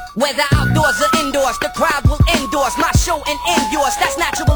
Whether outdoors or indoors, the crowd will endorse my show and end yours. That's natural